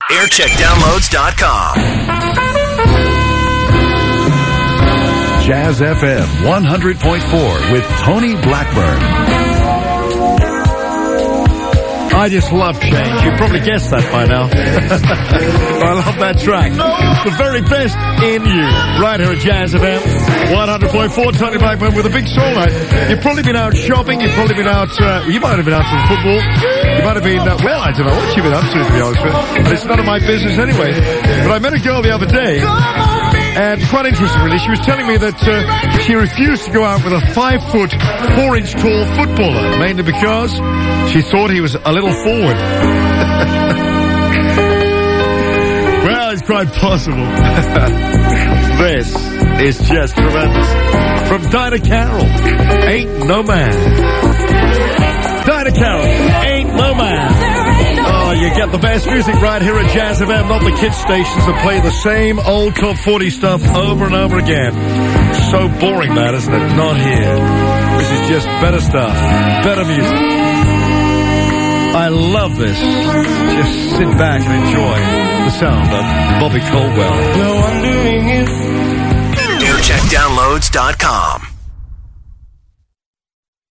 aircheckdownloads.com. Jazz FM 100.4 with Tony Blackburn. I just love change. You probably guessed that by now. I love that track. The very best in you. Right here at Jazz FM 100.4. Tony Blackburn with a big soul night. You've probably been out shopping. You've probably been out... you might have been out to the football. You might have been... well, I don't know what you've been up to be honest with you. But it's none of my business anyway. But I met a girl the other day... and quite interesting, really. She was telling me that she refused to go out with a 5 foot 4 inch tall footballer, mainly because she thought he was a little forward. Well, it's quite possible. This is just tremendous. From Dinah Carroll, Ain't No Man. Dinah Carroll, Ain't No Man. Oh, you get the best music right here at Jazz FM, not the kids stations that play the same old top 40 stuff over and over again. So boring, that, isn't it? Not here. This is just better stuff, better music. I love this. Just sit back and enjoy the sound of Bobby Caldwell. aircheckdownloads.com.